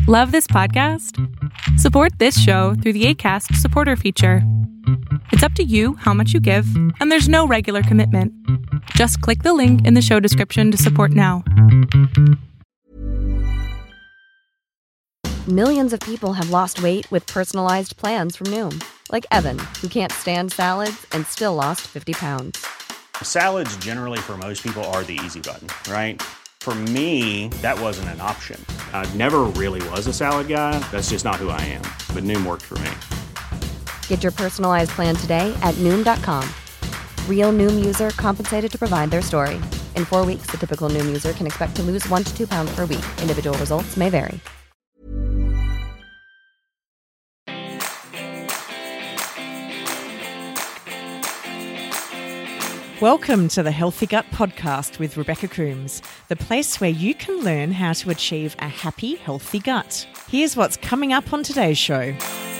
Love this podcast? Support this show through the Acast supporter feature. It's up to you how much you give, and there's no regular commitment. Just click the link in the show description to support now. Millions of people have lost weight with personalized plans from Noom. Like Evan, who can't stand salads and still lost 50 pounds. Salads generally for most people are the easy button, right? For me, that wasn't an option. I never really was a salad guy. That's just not who I am. But Noom worked for me. Get your personalized plan today at Noom.com. Real Noom user compensated to provide their story. In 4 weeks, the typical Noom user can expect to lose 1 to 2 pounds per week. Individual results may vary. Welcome to the Healthy Gut Podcast with Rebecca Coombs, the place where you can learn how to achieve a happy, healthy gut. Here's what's coming up on today's show.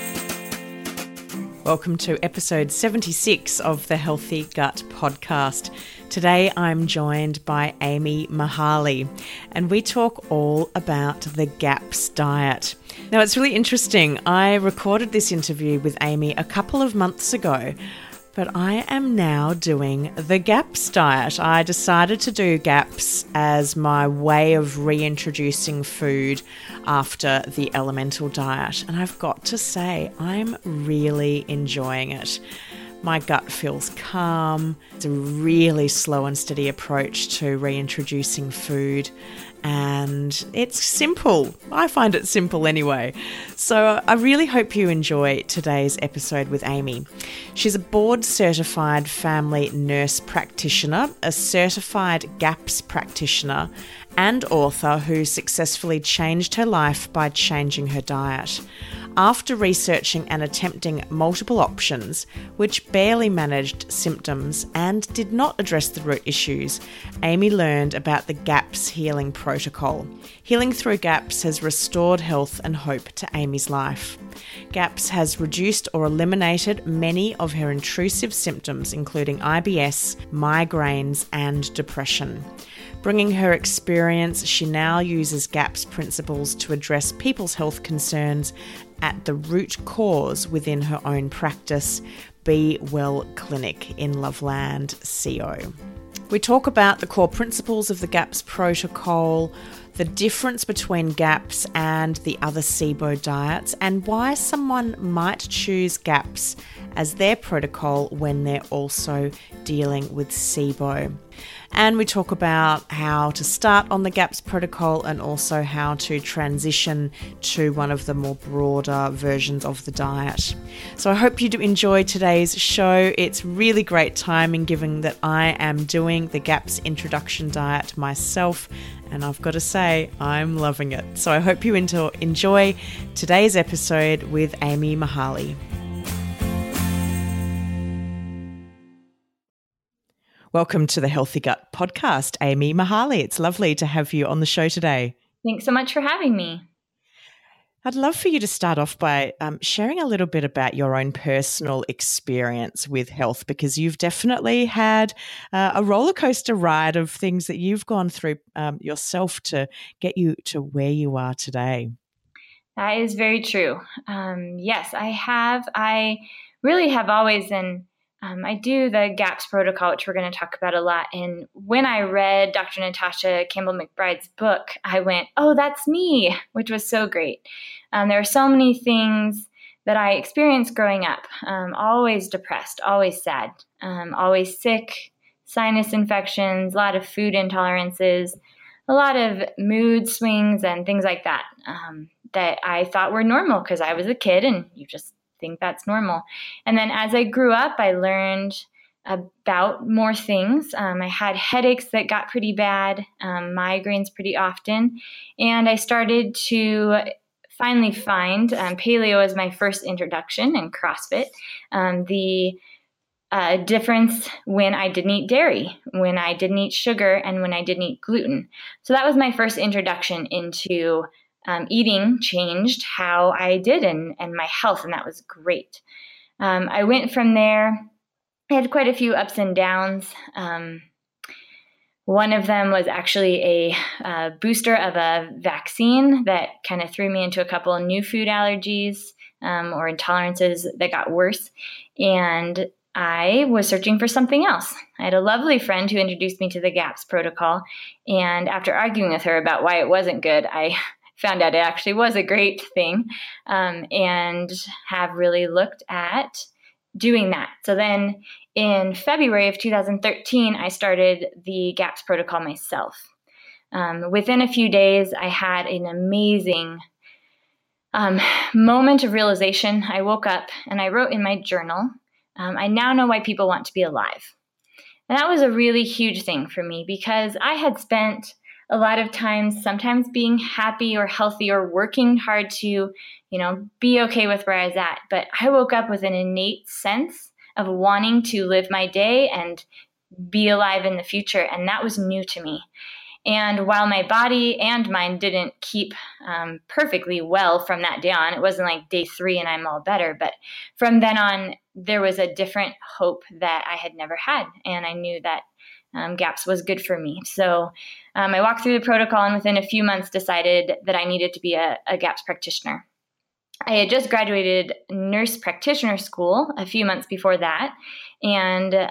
Welcome to episode 76 of the Healthy Gut Podcast. Today I'm joined by Amy Mihaly, and we talk all about the GAPS diet. Now, it's really interesting. I recorded this interview with Amy a couple of months ago, but I am now doing the GAPS diet. I decided to do GAPS as my way of reintroducing food after the elemental diet. And I've got to say, I'm really enjoying it. My gut feels calm. It's a really slow and steady approach to reintroducing food. And it's simple. I find it simple anyway. So I really hope you enjoy today's episode with Amy. She's a board-certified family nurse practitioner, a certified GAPS practitioner, and author who successfully changed her life by changing her diet. After researching and attempting multiple options, which barely managed symptoms and did not address the root issues, Amy learned about the GAPS healing protocol. Healing through GAPS has restored health and hope to Amy's life. GAPS has reduced or eliminated many of her intrusive symptoms, including IBS, migraines, and depression. Bringing her experience, she now uses GAPS principles to address people's health concerns at the root cause within her own practice, Be Well Clinic in Loveland, CO. We talk about the core principles of the GAPS protocol, the difference between GAPS and the other SIBO diets, and why someone might choose GAPS as their protocol when they're also dealing with SIBO. And we talk about how to start on the GAPS protocol and also how to transition to one of the more broader versions of the diet. So I hope you do enjoy today's show. It's really great timing given that I am doing the GAPS introduction diet myself, and I've got to say, I'm loving it. So I hope you enjoy today's episode with Amy Mihaly. Welcome to the Healthy Gut Podcast, Amy Mihaly. It's lovely to have you on the show today. Thanks so much for having me. I'd love for you to start off by sharing a little bit about your own personal experience with health, because you've definitely had a roller coaster ride of things that you've gone through yourself to get you to where you are today. That is very true. Yes, I have. I really have always, and I do the GAPS protocol, which we're going to talk about a lot. And when I read Dr. Natasha Campbell McBride's book, I went, oh, that's me, which was so great. There are so many things that I experienced growing up, always depressed, always sad, always sick, sinus infections, a lot of food intolerances, a lot of mood swings and things like that, that I thought were normal because I was a kid and you just think that's normal. And then as I grew up, I learned about more things. I had headaches that got pretty bad, migraines pretty often, and I started to finally find paleo as my first introduction and CrossFit. The difference when I didn't eat dairy, when I didn't eat sugar, and when I didn't eat gluten. So that was my first introduction into eating changed how I did and my health, and that was great. I went from there. I had quite a few ups and downs. One of them was actually a booster of a vaccine that kind of threw me into a couple of new food allergies or intolerances that got worse. And I was searching for something else. I had a lovely friend who introduced me to the GAPS protocol. And after arguing with her about why it wasn't good, I found out it actually was a great thing, and have really looked at doing that. So then in February of 2013, I started the GAPS protocol myself. Within a few days, I had an amazing moment of realization. I woke up and I wrote in my journal, I now know why people want to be alive. And that was a really huge thing for me because I had spent a lot of times sometimes being happy or healthy or working hard to, be okay with where I was at. But I woke up with an innate sense of wanting to live my day and be alive in the future. And that was new to me. And while my body and mind didn't keep perfectly well from that day on, it wasn't like day 3 and I'm all better. But from then on, there was a different hope that I had never had. And I knew that GAPS was good for me. So I walked through the protocol and within a few months decided that I needed to be a GAPS practitioner. I had just graduated nurse practitioner school a few months before that and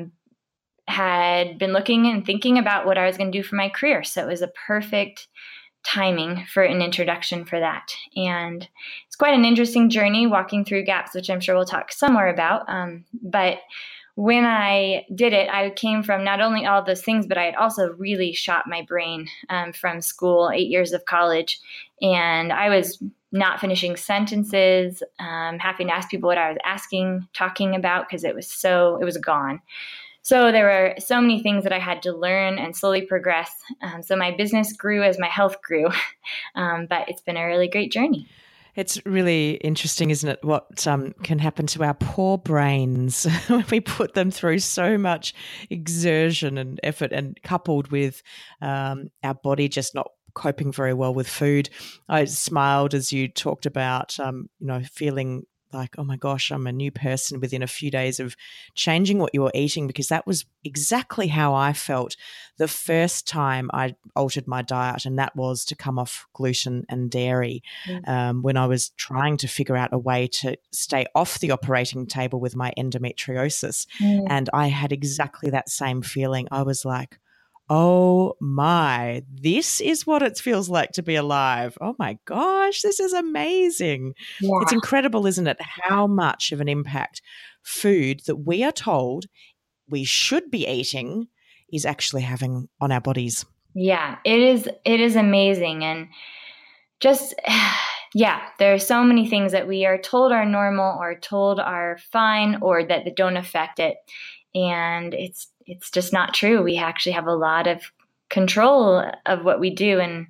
had been looking and thinking about what I was going to do for my career. So it was a perfect timing for an introduction for that. And it's quite an interesting journey walking through GAPS, which I'm sure we'll talk some more about. But when I did it, I came from not only all those things, but I had also really shot my brain from school, 8 years of college. And I was not finishing sentences, having to ask people what I was talking about, because it was gone. So there were so many things that I had to learn and slowly progress. So my business grew as my health grew, but it's been a really great journey. It's really interesting, isn't it, what can happen to our poor brains when we put them through so much exertion and effort, and coupled with our body just not coping very well with food. I smiled as you talked about, feeling like, oh my gosh, I'm a new person within a few days of changing what you were eating, because that was exactly how I felt the first time I altered my diet, and that was to come off gluten and dairy when I was trying to figure out a way to stay off the operating table with my endometriosis. And I had exactly that same feeling. I was like, oh my, this is what it feels like to be alive. Oh my gosh, this is amazing. Yeah. It's incredible, isn't it, how much of an impact food that we are told we should be eating is actually having on our bodies. Yeah, it is amazing. And just, there are so many things that we are told are normal or told are fine or that don't affect it. And it's just not true. We actually have a lot of control of what we do, and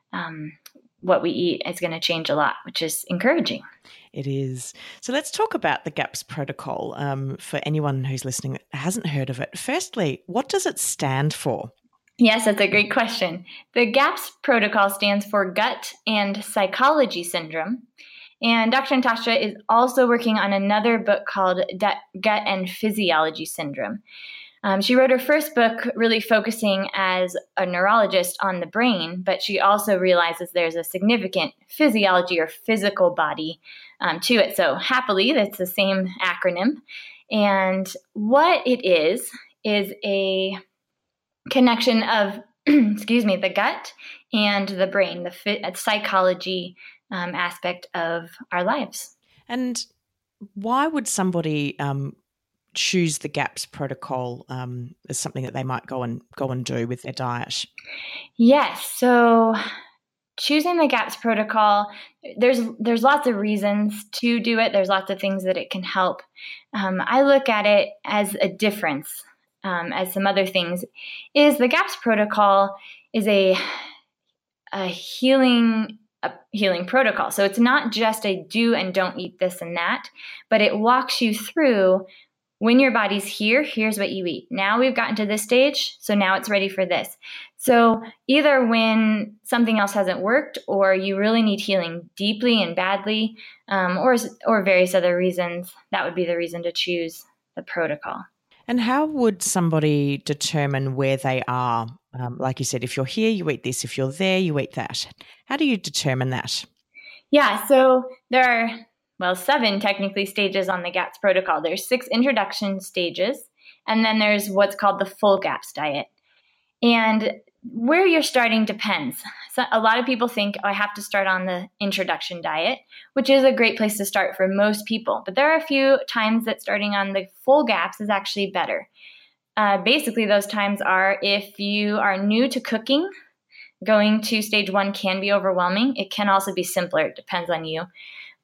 what we eat is going to change a lot, which is encouraging. It is. So let's talk about the GAPS protocol for anyone who's listening that hasn't heard of it. Firstly, what does it stand for? Yes, that's a great question. The GAPS protocol stands for Gut and Psychology Syndrome. And Dr. Natasha is also working on another book called Gut and Physiology Syndrome. She wrote her first book really focusing as a neurologist on the brain, but she also realizes there's a significant physiology or physical body to it. So happily, that's the same acronym. And what it is a connection of, the gut and the brain, the psychology aspect of our lives. And why would somebody choose the GAPS protocol as something that they might go and do with their diet? Yes. So choosing the GAPS protocol, there's lots of reasons to do it. There's lots of things that it can help. I look at it as a difference, as some other things, is the GAPS protocol is a healing protocol. So it's not just a do and don't eat this and that, but it walks you through when your body's here, here's what you eat. Now we've gotten to this stage, so now it's ready for this. So either when something else hasn't worked or you really need healing deeply and badly, or various other reasons, that would be the reason to choose the protocol. And how would somebody determine where they are? Like you said, if you're here, you eat this. If you're there, you eat that. How do you determine that? Yeah, so there are, 7 technically stages on the GAPS protocol. There's 6 introduction stages, and then there's what's called the full GAPS diet. And where you're starting depends. So a lot of people think, I have to start on the introduction diet, which is a great place to start for most people. But there are a few times that starting on the full GAPS is actually better. Basically, those times are if you are new to cooking, going to stage 1 can be overwhelming. It can also be simpler. It depends on you.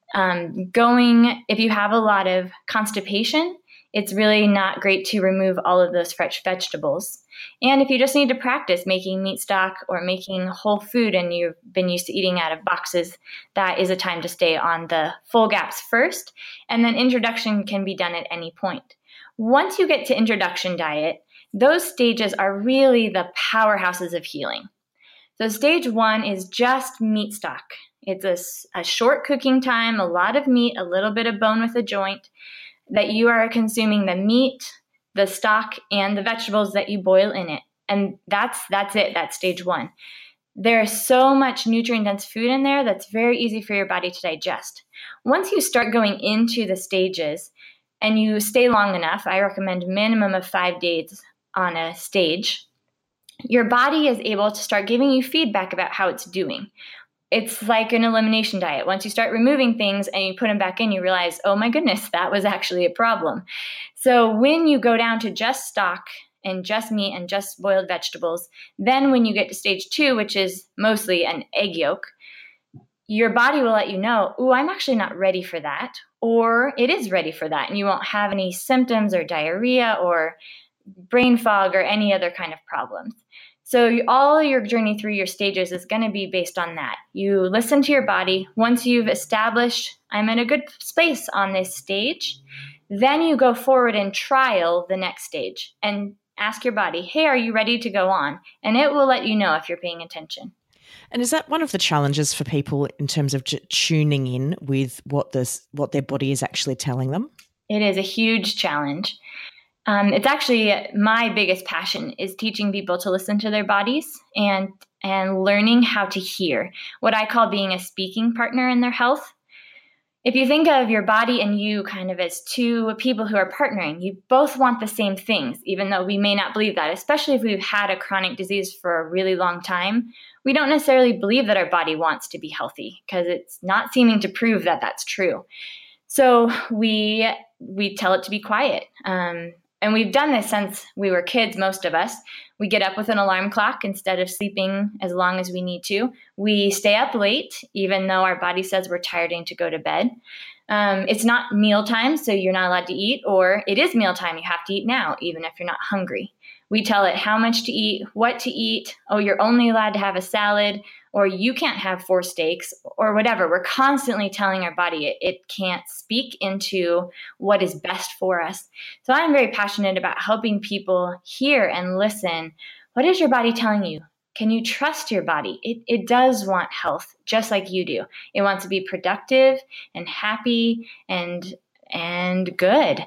If you have a lot of constipation, it's really not great to remove all of those fresh vegetables. And if you just need to practice making meat stock or making whole food and you've been used to eating out of boxes, that is a time to stay on the full GAPS first. And then introduction can be done at any point. Once you get to introduction diet, those stages are really the powerhouses of healing. So stage 1 is just meat stock. It's a short cooking time, a lot of meat, a little bit of bone with a joint, that you are consuming the meat, the stock, and the vegetables that you boil in it. And that's it. That's stage 1. There's so much nutrient-dense food in there that's very easy for your body to digest. Once you start going into the stages and you stay long enough, I recommend a minimum of 5 days on a stage, your body is able to start giving you feedback about how it's doing. It's like an elimination diet. Once you start removing things and you put them back in, you realize, oh my goodness, that was actually a problem. So when you go down to just stock and just meat and just boiled vegetables, then when you get to stage 2, which is mostly an egg yolk, your body will let you know, oh, I'm actually not ready for that, or it is ready for that, and you won't have any symptoms or diarrhea or brain fog or any other kind of problems. So all your journey through your stages is going to be based on that. You listen to your body. Once you've established, I'm in a good space on this stage, then you go forward and trial the next stage and ask your body, hey, are you ready to go on? And it will let you know if you're paying attention. And is that one of the challenges for people in terms of tuning in with what their body is actually telling them? It is a huge challenge. It's actually my biggest passion is teaching people to listen to their bodies and learning how to hear, what I call being a speaking partner in their health. If you think of your body and you kind of as two people who are partnering, you both want the same things, even though we may not believe that, especially if we've had a chronic disease for a really long time. We don't necessarily believe that our body wants to be healthy because it's not seeming to prove that that's true. So we tell it to be quiet. And we've done this since we were kids, most of us. We get up with an alarm clock instead of sleeping as long as we need to. We stay up late, even though our body says we're tired and to go to bed. It's not mealtime, so you're not allowed to eat, or it is mealtime, you have to eat now, even if you're not hungry. We tell it how much to eat, what to eat. Oh, you're only allowed to have a salad, or you can't have 4 steaks, or whatever. We're constantly telling our body it can't speak into what is best for us. So I'm very passionate about helping people hear and listen. What is your body telling you? Can you trust your body? It does want health, just like you do. It wants to be productive and happy and good.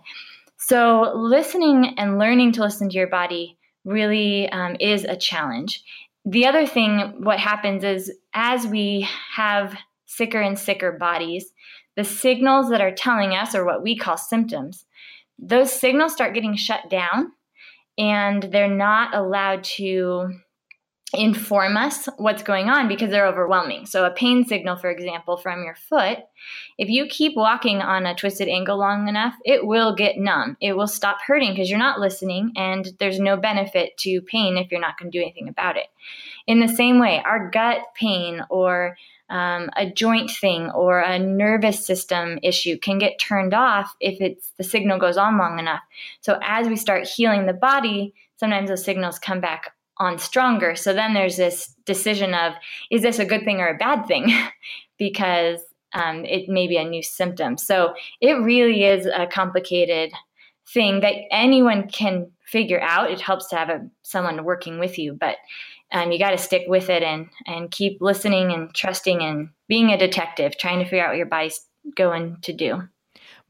So listening and learning to listen to your body really is a challenge. The other thing, what happens is as we have sicker and sicker bodies, the signals that are telling us, or what we call symptoms, those signals start getting shut down and they're not allowed to inform us what's going on because they're overwhelming. So a pain signal, for example, from your foot, if you keep walking on a twisted angle long enough, it will get numb. It will stop hurting because you're not listening, and there's no benefit to pain if you're not going to do anything about it. In the same way, our gut pain or a joint thing or a nervous system issue can get turned off if the signal goes on long enough. So as we start healing the body, sometimes those signals come back on stronger. So then there's this decision of, is this a good thing or a bad thing? Because it may be a new symptom. So it really is a complicated thing that anyone can figure out. It helps to have someone working with you, but you got to stick with it and keep listening and trusting and being a detective, trying to figure out what your body's going to do.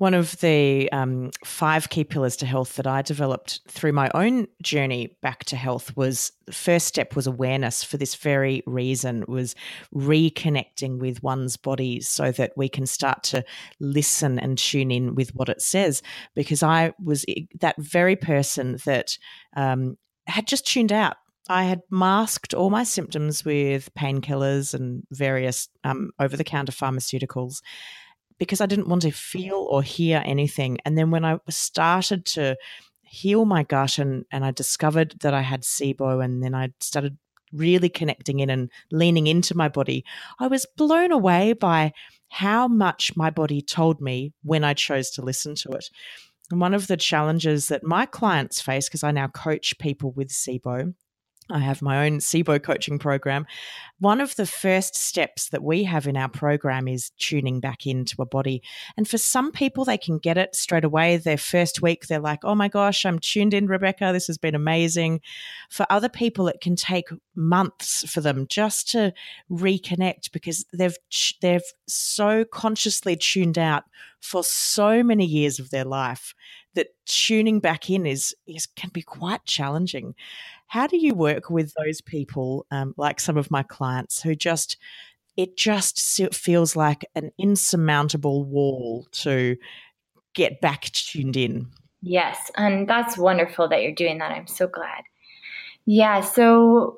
One of the 5 key pillars to health that I developed through my own journey back to health was the first step was awareness. For this very reason, was reconnecting with one's body so that we can start to listen and tune in with what it says. Because I was that very person that had just tuned out. I had masked all my symptoms with painkillers and various over-the-counter pharmaceuticals, because I didn't want to feel or hear anything. And then when I started to heal my gut and I discovered that I had SIBO, and then I started really connecting in and leaning into my body, I was blown away by how much my body told me when I chose to listen to it. And one of the challenges that my clients face, because I now coach people with SIBO, I have my own SIBO coaching program. One of the first steps that we have in our program is tuning back into a body. And for some people, they can get it straight away. Their first week, they're like, oh my gosh, I'm tuned in, Rebecca. This has been amazing. For other people, it can take months for them just to reconnect, because they've so consciously tuned out for so many years of their life that tuning back in can be quite challenging. How do you work with those people, like some of my clients, who it just feels like an insurmountable wall to get back tuned in? Yes, and that's wonderful that you're doing that. I'm so glad. Yeah, so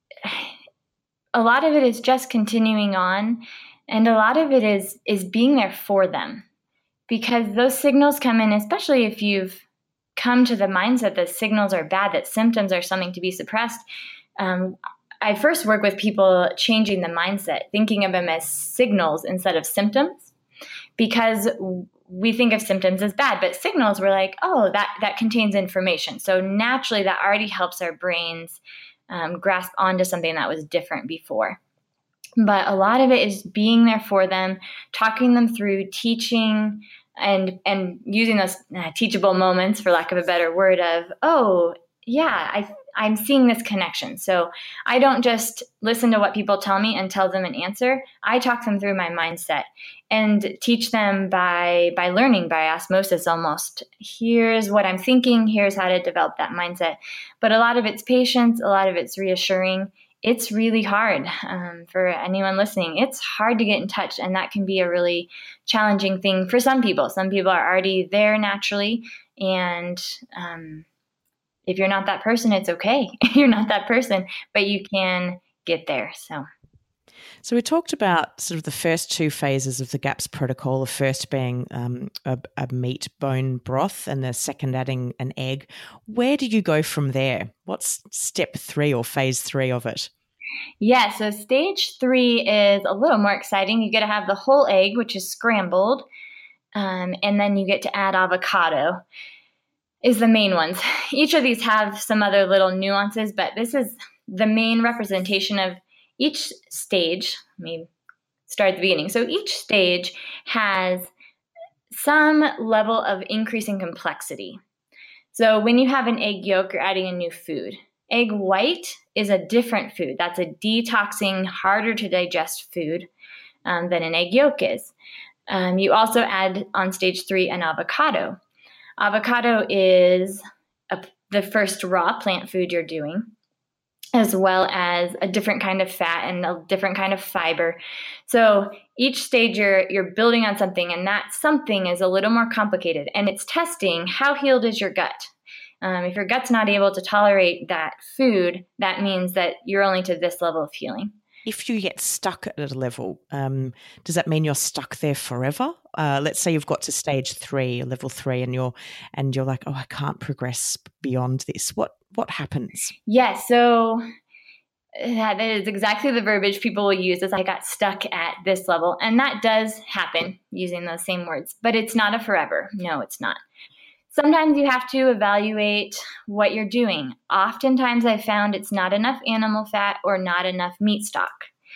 a lot of it is just continuing on, and a lot of it is being there for them, because those signals come in, especially if you've come to the mindset that signals are bad, that symptoms are something to be suppressed. I first work with people changing the mindset, thinking of them as signals instead of symptoms, because we think of symptoms as bad, but signals, we're like, oh, that contains information. So naturally, that already helps our brains grasp onto something that was different before. But a lot of it is being there for them, talking them through, teaching, and using those teachable moments, for lack of a better word, of, oh, yeah, I'm seeing this connection. So I don't just listen to what people tell me and tell them an answer. I talk them through my mindset and teach them by learning, by osmosis almost. Here's what I'm thinking. Here's how to develop that mindset. But a lot of it's patience. A lot of it's reassuring. It's really hard for anyone listening. It's hard to get in touch, and that can be a really challenging thing for some people. Some people are already there naturally, and if you're not that person, it's okay. You're not that person, but you can get there. So we talked about sort of the first 2 phases of the GAPS protocol, the first being a meat bone broth, and the second adding an egg. Where did you go from there? What's step 3 or phase 3 of it? Yeah, so stage 3 is a little more exciting. You get to have the whole egg, which is scrambled, and then you get to add avocado. Is the main ones. Each of these have some other little nuances, but this is the main representation of each stage. Let me start at the beginning. So each stage has some level of increasing complexity. So when you have an egg yolk, you're adding a new food. Egg white is a different food. That's a detoxing, harder to digest food than an egg yolk is. You also add on stage 3 an avocado. Avocado is the first raw plant food you're doing, as well as a different kind of fat and a different kind of fiber. So each stage you're building on something, and that something is a little more complicated, and it's testing how healed is your gut. If your gut's not able to tolerate that food, that means that you're only to this level of healing. If you get stuck at a level, does that mean you're stuck there forever? Let's say you've got to stage 3, level 3, and you're like, oh, I can't progress beyond this. What happens? Yes, so that is exactly the verbiage people will use, is I got stuck at this level. And that does happen using those same words, but it's not a forever. No, it's not. Sometimes you have to evaluate what you're doing. Oftentimes I've found it's not enough animal fat or not enough meat stock.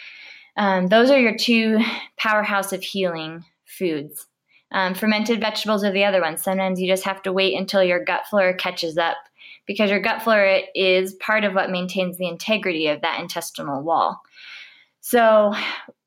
Those are your 2 powerhouse of healing foods. Fermented vegetables are the other ones. Sometimes you just have to wait until your gut flora catches up, because your gut flora is part of what maintains the integrity of that intestinal wall. So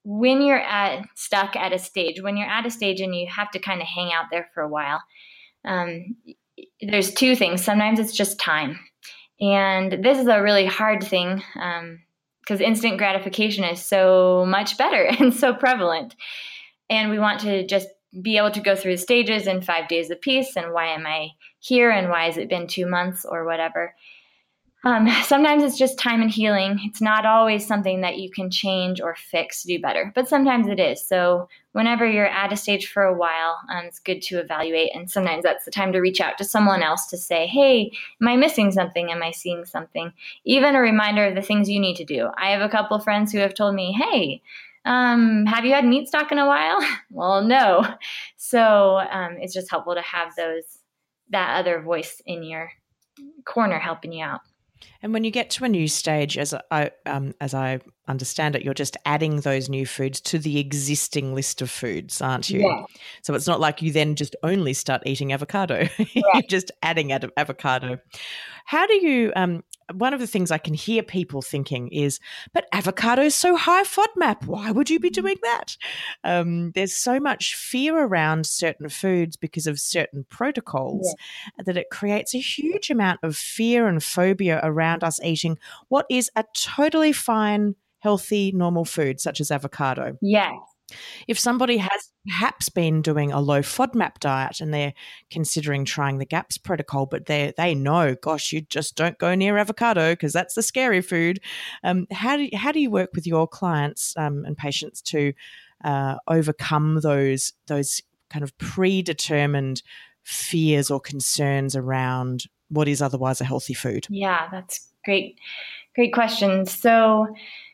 when you're stuck at a stage, when you're at a stage and you have to kind of hang out there for a while, there's two things. Sometimes it's just time. And this is a really hard thing because instant gratification is so much better and so prevalent. And we want to just be able to go through the stages in 5 days apiece. And why am I here? And why has it been 2 months or whatever? Sometimes it's just time and healing. It's not always something that you can change or fix to do better, but sometimes it is. So whenever you're at a stage for a while, it's good to evaluate. And sometimes that's the time to reach out to someone else to say, hey, am I missing something? Am I seeing something? Even a reminder of the things you need to do. I have a couple friends who have told me, hey, have you had meat stock in a while? Well, no. So it's just helpful to have that other voice in your corner helping you out. And when you get to a new stage, as I understand it, you're just adding those new foods to the existing list of foods, aren't you? Yeah. So it's not like you then just only start eating avocado. You're just adding avocado. How do you one of the things I can hear people thinking is, but avocado is so high FODMAP. Why would you be doing that? There's so much fear around certain foods because of certain protocols that it creates a huge amount of fear and phobia around us eating what is a totally fine, healthy, normal food such as avocado. Yes. If somebody has perhaps been doing a low FODMAP diet and they're considering trying the GAPS protocol, but they know, gosh, you just don't go near avocado because that's the scary food. How do you work with your clients and patients to overcome those kind of predetermined fears or concerns around what is otherwise a healthy food? Yeah, that's great question. So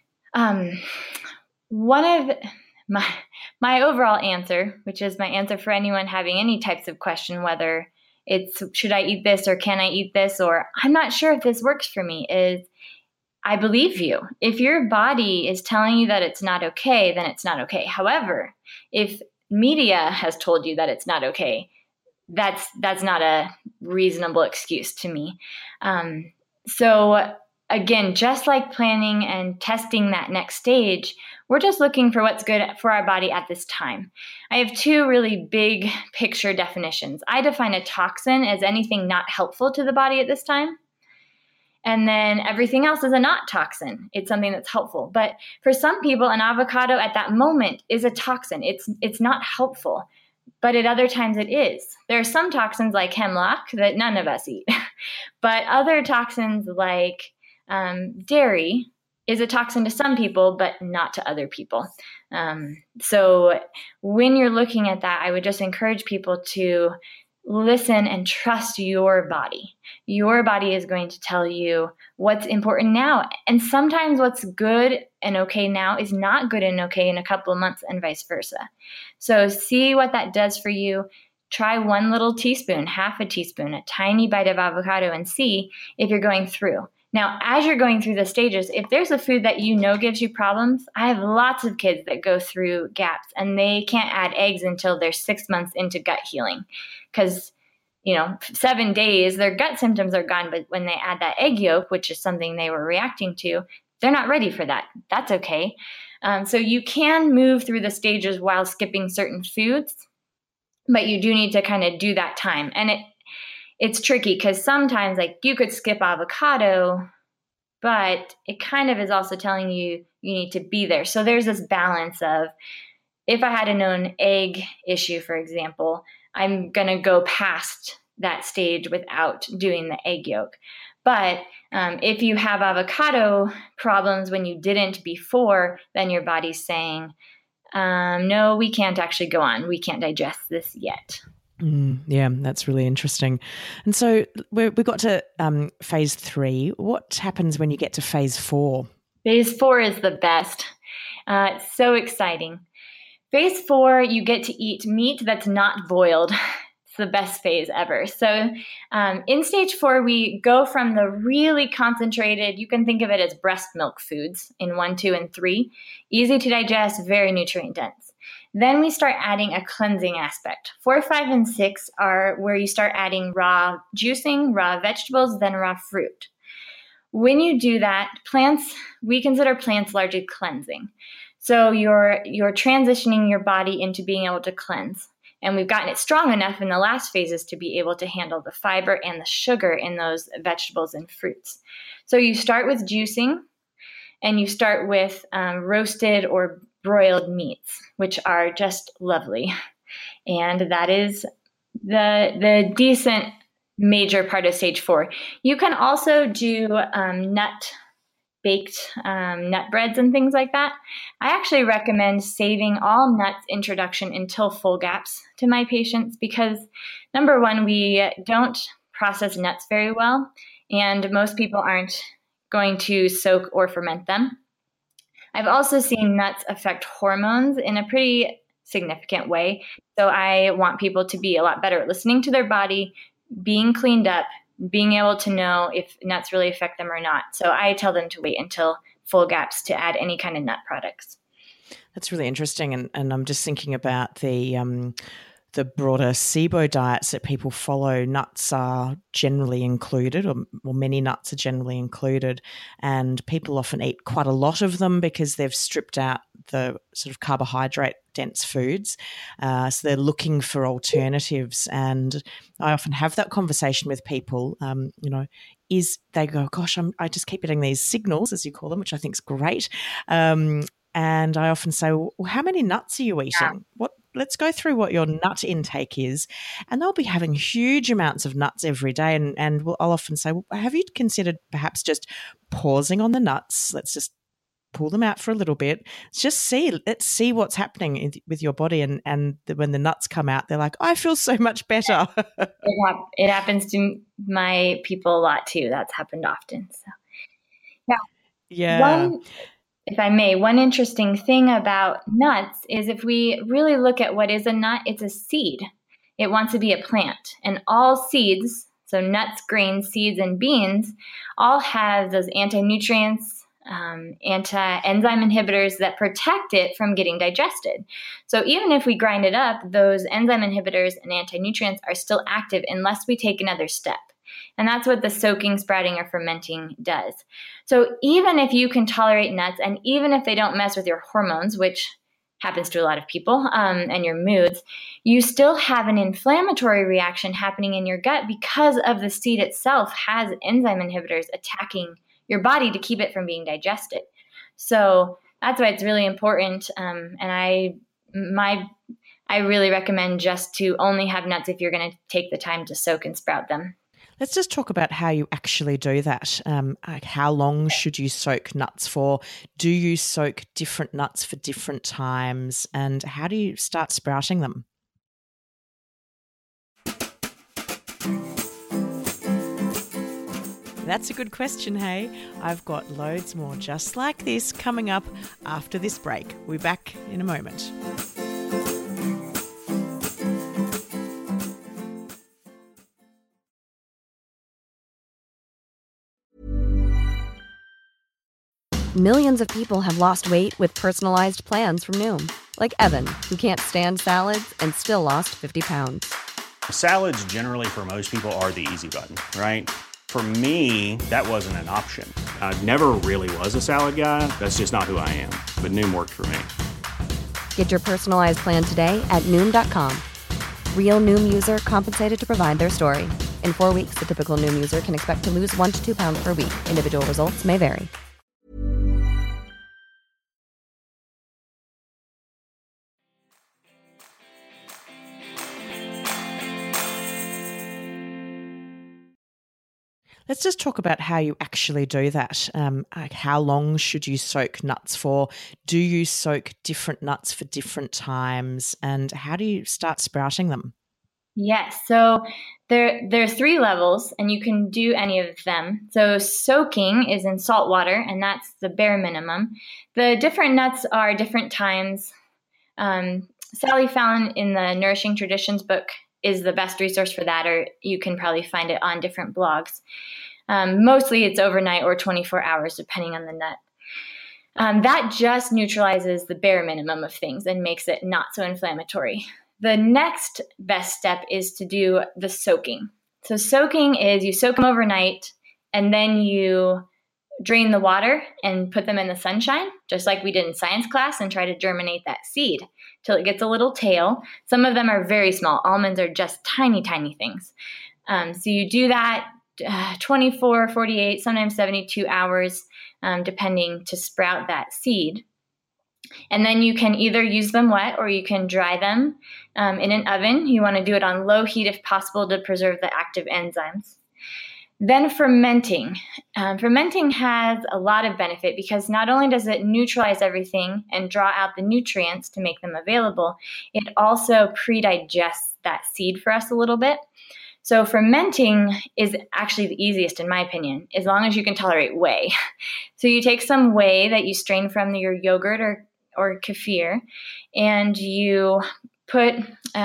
one of my overall answer, which is my answer for anyone having any types of question, whether it's should I eat this or can I eat this or I'm not sure if this works for me, is I believe you. If your body is telling you that it's not okay, then it's not okay. However, if media has told you that it's not okay, that's not a reasonable excuse to me. So again, just like planning and testing that next stage, we're just looking for what's good for our body at this time. I have two really big picture definitions. I define a toxin as anything not helpful to the body at this time. And then everything else is a not toxin. It's something that's helpful. But for some people, an avocado at that moment is a toxin. It's not helpful. But at other times it is. There are some toxins like hemlock that none of us eat. But other toxins like dairy is a toxin to some people, but not to other people. So when you're looking at that, I would just encourage people to listen and trust your body. Your body is going to tell you what's important now. And sometimes what's good and okay now is not good and okay in a couple of months and vice versa. So see what that does for you. Try 1 little teaspoon, half a teaspoon, a tiny bite of avocado and see if you're going through. Now, as you're going through the stages, if there's a food that you know gives you problems, I have lots of kids that go through GAPS and they can't add eggs until they're 6 months into gut healing because, 7 days, their gut symptoms are gone. But when they add that egg yolk, which is something they were reacting to, they're not ready for that. That's okay. So you can move through the stages while skipping certain foods, but you do need to kind of do that time. And it's tricky because sometimes you could skip avocado, but it kind of is also telling you need to be there. So there's this balance of if I had a known egg issue, for example, I'm going to go past that stage without doing the egg yolk. But if you have avocado problems when you didn't before, then your body's saying, no, we can't actually go on. We can't digest this yet. Yeah, that's really interesting. And so we got to phase 3. What happens when you get to phase 4? Phase 4 is the best. It's so exciting. Phase 4, you get to eat meat that's not boiled. It's the best phase ever. So in stage 4, we go from the really concentrated, you can think of it as breast milk foods in 1, 2, and 3. Easy to digest, very nutrient dense. Then we start adding a cleansing aspect. 4, 5, and 6 are where you start adding raw juicing, raw vegetables, then raw fruit. When you do that, we consider plants largely cleansing. So you're transitioning your body into being able to cleanse. And we've gotten it strong enough in the last phases to be able to handle the fiber and the sugar in those vegetables and fruits. So you start with juicing, and you start with roasted or broiled meats, which are just lovely. And that is the decent major part of stage 4. You can also do baked nut breads and things like that. I actually recommend saving all nuts introduction until full gaps to my patients because, number one, we don't process nuts very well, and most people aren't going to soak or ferment them. I've also seen nuts affect hormones in a pretty significant way. So I want people to be a lot better at listening to their body, being cleaned up, being able to know if nuts really affect them or not. So I tell them to wait until full gaps to add any kind of nut products. That's really interesting. And I'm just thinking about the broader SIBO diets that people follow. Nuts are generally included, or many nuts are generally included, and people often eat quite a lot of them because they've stripped out the sort of carbohydrate-dense foods. So they're looking for alternatives, and I often have that conversation with people, they go, gosh, I just keep getting these signals, as you call them, which I think is great. And I often say, well, how many nuts are you eating? Let's go through what your nut intake is. And they'll be having huge amounts of nuts every day. And I'll often say, well, have you considered perhaps just pausing on the nuts? Let's just pull them out for a little bit. Let's see what's happening with your body. And when the nuts come out, they're like, I feel so much better. It happens to my people a lot too. That's happened often. So, yeah. If I may, one interesting thing about nuts is if we really look at what is a nut, it's a seed. It wants to be a plant. And all seeds, so nuts, grains, seeds, and beans, all have those anti-nutrients, anti-enzyme inhibitors that protect it from getting digested. So even if we grind it up, those enzyme inhibitors and anti-nutrients are still active unless we take another step. And that's what the soaking, sprouting, or fermenting does. So even if you can tolerate nuts, and even if they don't mess with your hormones, which happens to a lot of people, and your moods, you still have an inflammatory reaction happening in your gut because of the seed itself has enzyme inhibitors attacking your body to keep it from being digested. So that's why it's really important. And I really recommend just to only have nuts if you're going to take the time to soak and sprout them. Let's just talk about how you actually do that. How long should you soak nuts for? Do you soak different nuts for different times? And how do you start sprouting them? That's a good question, hey? I've got loads more just like this coming up after this break. We'll be back in a moment. Millions of people have lost weight with personalized plans from Noom. Like Evan, who can't stand salads and still lost 50 pounds. Salads generally for most people are the easy button, right? For me, that wasn't an option. I never really was a salad guy. That's just not who I am. But Noom worked for me. Get your personalized plan today at Noom.com. Real Noom user compensated to provide their story. In 4 weeks, the typical Noom user can expect to lose 1 to 2 pounds per week. Individual results may vary. Let's just talk about how you actually do that. How long should you soak nuts for? Do you soak different nuts for different times? And how do you start sprouting them? Yes. So there are 3 levels, and you can do any of them. So soaking is in salt water, and that's the bare minimum. The different nuts are different times. Sally Fallon in the Nourishing Traditions book is the best resource for that, or you can probably find it on different blogs. Mostly it's overnight or 24 hours, depending on the nut. That just neutralizes the bare minimum of things and makes it not so inflammatory. The next best step is to do the soaking. So soaking is you soak them overnight, and then you drain the water and put them in the sunshine, just like we did in science class, and try to germinate that seed till it gets a little tail. Some of them are very small. Almonds are just tiny, tiny things. So you do that 24, 48, sometimes 72 hours, depending, to sprout that seed. And then you can either use them wet or you can dry them in an oven. You want to do it on low heat if possible to preserve the active enzymes. Then fermenting. Fermenting has a lot of benefit because not only does it neutralize everything and draw out the nutrients to make them available, it also pre-digests that seed for us a little bit. So fermenting is actually the easiest, in my opinion, as long as you can tolerate whey. So you take some whey that you strain from your yogurt or kefir, and you put,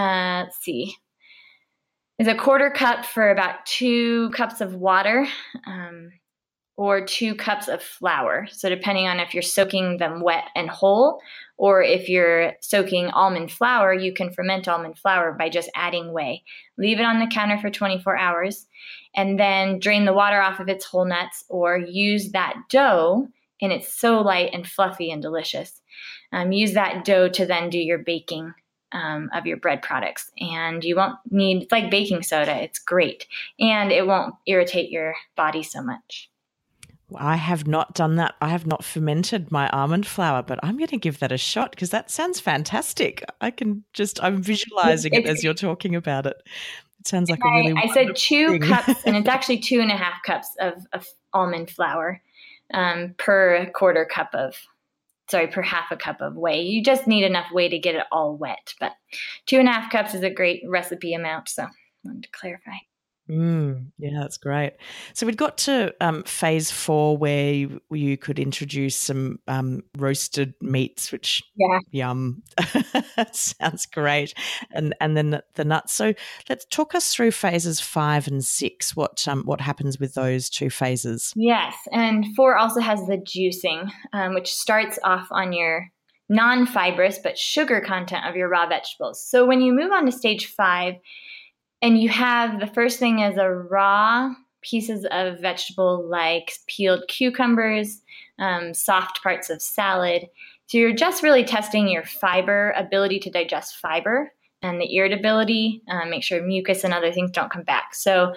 is a quarter cup for about 2 cups of water, or 2 cups of flour. So depending on if you're soaking them wet and whole, or if you're soaking almond flour, you can ferment almond flour by just adding whey. Leave it on the counter for 24 hours, and then drain the water off of its whole nuts, or use that dough, and it's so light and fluffy and delicious. Use that dough to then do your baking of your bread products. And you won't need, it's like baking soda. It's great. And it won't irritate your body so much. I have not done that. I have not fermented my almond flour, but I'm going to give that a shot because that sounds fantastic. I'm visualizing it as you're talking about it. It sounds like I said 2 cups, and it's actually 2.5 cups of almond flour per half a cup of whey. You just need enough whey to get it all wet, but 2.5 cups is a great recipe amount. So I wanted to clarify. Yeah, that's great. So we'd got to phase 4 where you could introduce some roasted meats, which yum, sounds great, and then the nuts. So let's talk us through phases 5 and 6. What happens with those 2 phases? Yes, and 4 also has the juicing, which starts off on your non-fibrous but sugar content of your raw vegetables. So when you move on to stage 5, and you have, the first thing is a raw pieces of vegetable like peeled cucumbers, soft parts of salad. So you're just really testing your fiber, ability to digest fiber, and the irritability, make sure mucus and other things don't come back. So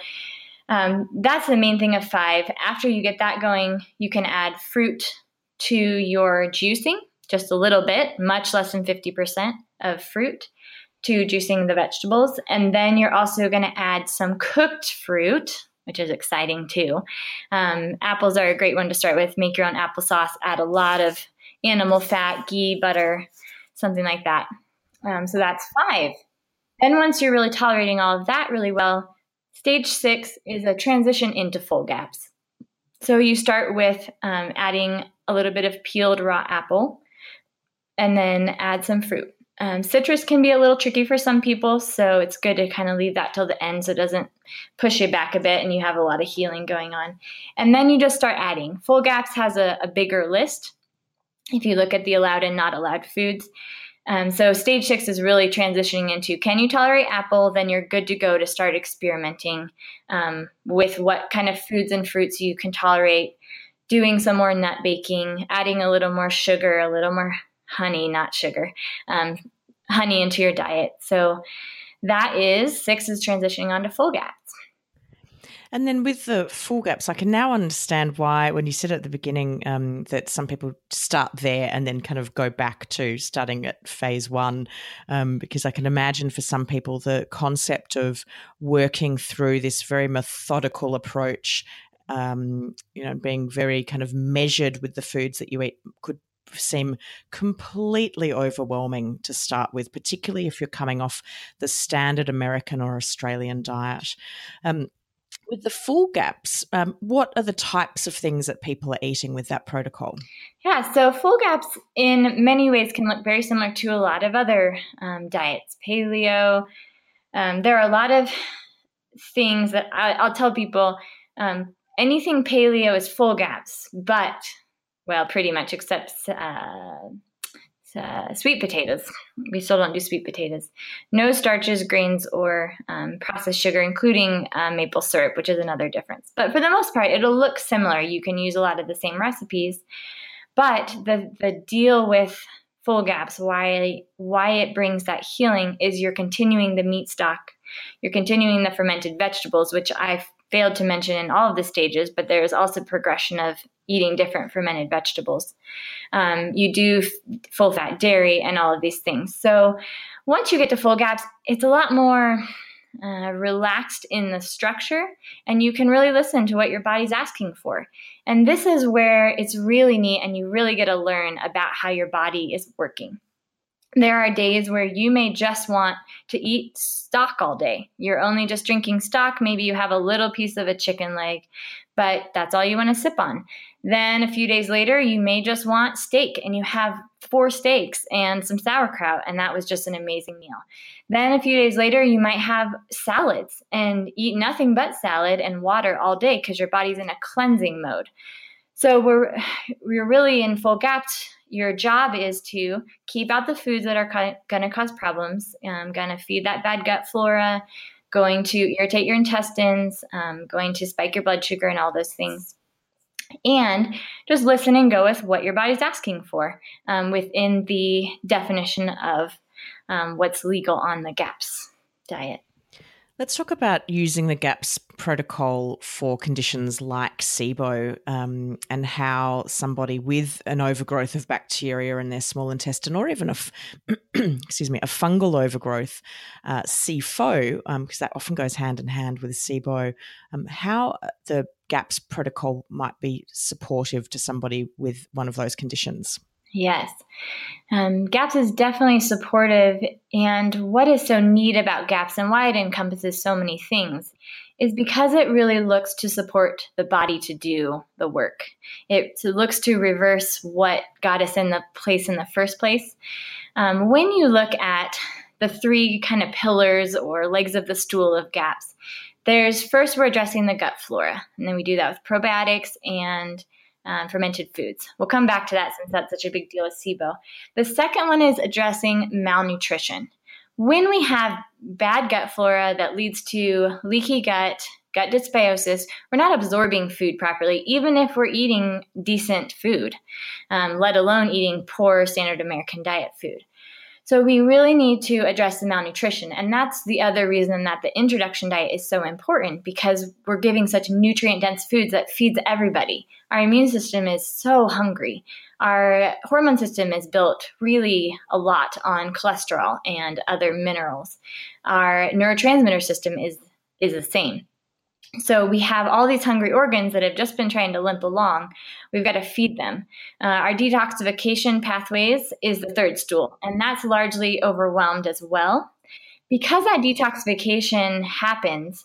that's the main thing of 5. After you get that going, you can add fruit to your juicing, just a little bit, much less than 50% of fruit to juicing the vegetables. And then you're also going to add some cooked fruit, which is exciting too. Apples are a great one to start with. Make your own applesauce, add a lot of animal fat, ghee, butter, something like that. So that's 5. Then once you're really tolerating all of that really well, stage 6 is a transition into full gaps. So you start with adding a little bit of peeled raw apple, and then add some fruit. Citrus can be a little tricky for some people, so it's good to kind of leave that till the end so it doesn't push you back a bit and you have a lot of healing going on. And then you just start adding. Full Gaps has a bigger list if you look at the allowed and not allowed foods. So stage 6 is really transitioning into, can you tolerate apple? Then you're good to go to start experimenting with what kind of foods and fruits you can tolerate, doing some more nut baking, adding a little more sugar, a little more honey, not sugar, honey into your diet. So that is 6 is transitioning onto full gaps. And then with the full gaps, I can now understand why, when you said at the beginning that some people start there and then kind of go back to starting at phase 1, because I can imagine for some people the concept of working through this very methodical approach, being very kind of measured with the foods that you eat could seem completely overwhelming to start with, particularly if you're coming off the standard American or Australian diet. With the full gaps, what are the types of things that people are eating with that protocol? Yeah, so full gaps in many ways can look very similar to a lot of other diets. Paleo, there are a lot of things that I'll tell people, anything paleo is full gaps, but, well, pretty much except sweet potatoes. We still don't do sweet potatoes. No starches, grains, or processed sugar, including maple syrup, which is another difference. But for the most part, it'll look similar. You can use a lot of the same recipes. But the deal with full GAPS, why it brings that healing, is you're continuing the meat stock. You're continuing the fermented vegetables, which I've failed to mention in all of the stages, but there's also progression of eating different fermented vegetables. You do full fat dairy and all of these things. So once you get to full GAPS, it's a lot more relaxed in the structure, and you can really listen to what your body's asking for. And this is where it's really neat, and you really get to learn about how your body is working. There are days where you may just want to eat stock all day. You're only just drinking stock. Maybe you have a little piece of a chicken leg, but that's all you want to sip on. Then a few days later, you may just want steak, and you have 4 steaks and some sauerkraut, and that was just an amazing meal. Then a few days later, you might have salads and eat nothing but salad and water all day because your body's in a cleansing mode. So we're really in full GAPS. Your job is to keep out the foods that are going to cause problems, going to feed that bad gut flora, going to irritate your intestines, going to spike your blood sugar and all those things. And just listen and go with what your body's asking for within the definition of what's legal on the GAPS diet. Let's talk about using the GAPS protocol for conditions like SIBO and how somebody with an overgrowth of bacteria in their small intestine, or even a fungal overgrowth, SIFO, because that often goes hand in hand with SIBO, how the GAPS protocol might be supportive to somebody with one of those conditions. Yes. GAPS is definitely supportive, and what is so neat about GAPS and why it encompasses so many things is because it really looks to support the body to do the work. It looks to reverse what got us in the place in the first place. When you look at the 3 kind of pillars or legs of the stool of GAPS, first we're addressing the gut flora, and then we do that with probiotics and fermented foods. We'll come back to that since that's such a big deal with SIBO. The second one is addressing malnutrition. When we have bad gut flora that leads to leaky gut dysbiosis, we're not absorbing food properly, even if we're eating decent food, let alone eating poor standard American diet food. So we really need to address the malnutrition. And that's the other reason that the introduction diet is so important, because we're giving such nutrient-dense foods that feeds everybody. Our immune system is so hungry. Our hormone system is built really a lot on cholesterol and other minerals. Our neurotransmitter system is the same. So we have all these hungry organs that have just been trying to limp along. We've got to feed them. Our detoxification pathways is the third stool, and that's largely overwhelmed as well. Because that detoxification happens,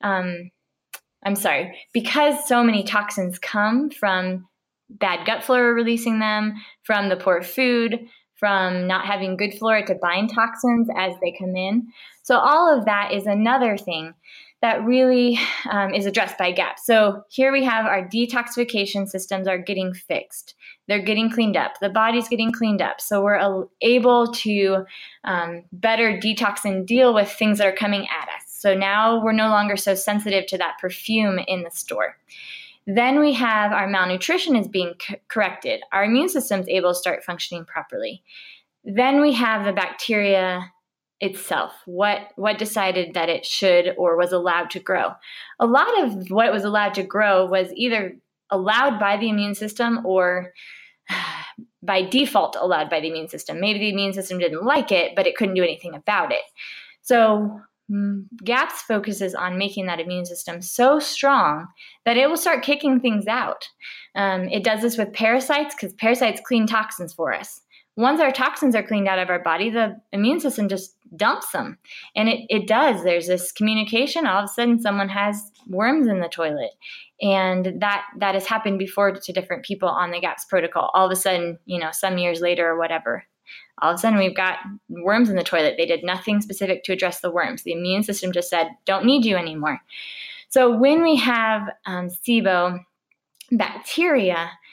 because so many toxins come from bad gut flora releasing them, from the poor food, from not having good flora to bind toxins as they come in. So all of that is another thing that really is addressed by GAPS. So here we have our detoxification systems are getting fixed. They're getting cleaned up. The body's getting cleaned up. So we're able to better detox and deal with things that are coming at us. So now we're no longer so sensitive to that perfume in the store. Then we have our malnutrition is being corrected. Our immune system is able to start functioning properly. Then we have the bacteria itself, what decided that it should or was allowed to grow. A lot of what was allowed to grow was either allowed by the immune system or by default allowed by the immune system. Maybe the immune system didn't like it, but it couldn't do anything about it. So GAPS focuses on making that immune system so strong that it will start kicking things out. It does this with parasites because parasites clean toxins for us. Once our toxins are cleaned out of our body, the immune system just dumps them. And it does. There's this communication. All of a sudden, someone has worms in the toilet. And that has happened before to different people on the GAPS protocol. All of a sudden, some years later or whatever, all of a sudden we've got worms in the toilet. They did nothing specific to address the worms. The immune system just said, don't need you anymore. So when we have SIBO bacteria,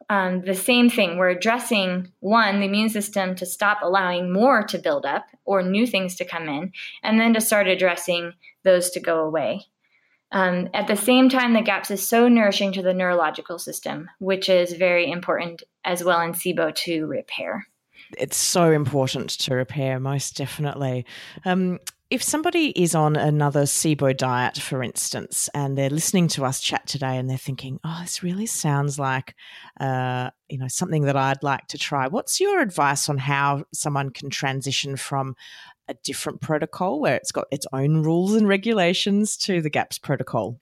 the same thing. We're addressing, one, the immune system to stop allowing more to build up or new things to come in, and then to start addressing those to go away. At the same time, the GAPS is so nourishing to the neurological system, which is very important as well in SIBO to repair. It's so important to repair, most definitely. If somebody is on another SIBO diet, for instance, and they're listening to us chat today and they're thinking, oh, this really sounds like something that I'd like to try. What's your advice on how someone can transition from a different protocol where it's got its own rules and regulations to the GAPS protocol?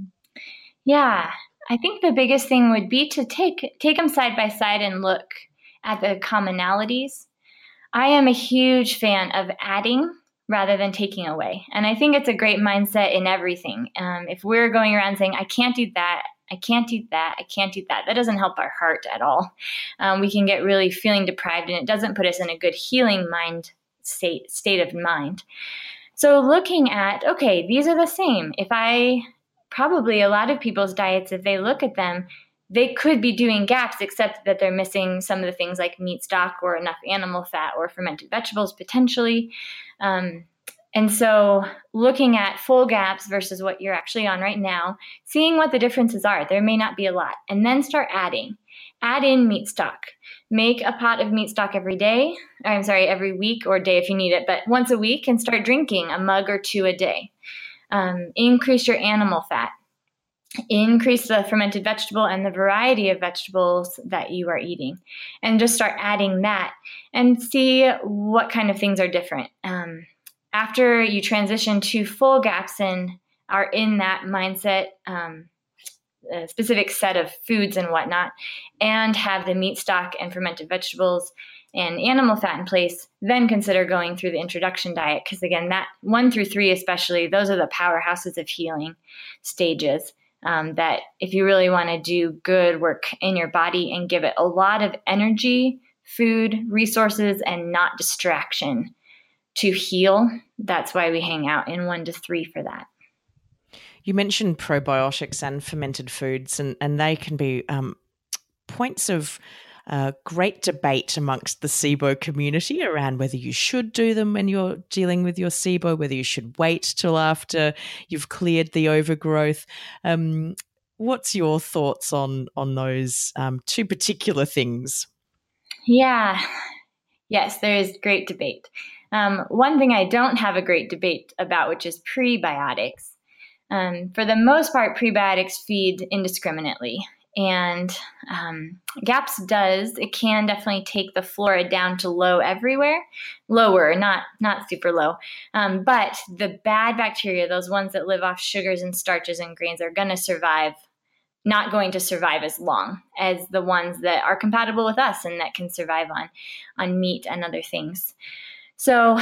Yeah, I think the biggest thing would be to take them side by side and look at the commonalities. I am a huge fan of adding rather than taking away. And I think it's a great mindset in everything. If we're going around saying, I can't do that, I can't do that, I can't do that, that doesn't help our heart at all. We can get really feeling deprived, and it doesn't put us in a good healing state of mind. So looking at, okay, these are the same. Probably a lot of people's diets, if they look at them, they could be doing GAPS, except that they're missing some of the things like meat stock or enough animal fat or fermented vegetables potentially. And so looking at full GAPS versus what you're actually on right now, seeing what the differences are. There may not be a lot. And then start adding. Add in meat stock. Make a pot of meat stock every week or day if you need it, but once a week, and start drinking a mug or two a day. Increase your animal fat. Increase the fermented vegetable and the variety of vegetables that you are eating, and just start adding that and see what kind of things are different. After you transition to full GAPS and are in that mindset, a specific set of foods and whatnot, and have the meat stock and fermented vegetables and animal fat in place, then consider going through the introduction diet. Because again, that 1 through 3 especially, those are the powerhouses of healing stages. That if you really want to do good work in your body and give it a lot of energy, food, resources, and not distraction to heal, that's why we hang out in 1 to 3 for that. You mentioned probiotics and fermented foods, and they can be points of great debate amongst the SIBO community around whether you should do them when you're dealing with your SIBO, whether you should wait till after you've cleared the overgrowth. What's your thoughts on those two particular things? Yeah. Yes, there is great debate. One thing I don't have a great debate about, which is prebiotics. For the most part, prebiotics feed indiscriminately. And GAPS can definitely take the flora down to low everywhere, lower, not super low. But the bad bacteria, those ones that live off sugars and starches and grains, are going to survive, not going to survive as long as the ones that are compatible with us and that can survive on meat and other things. So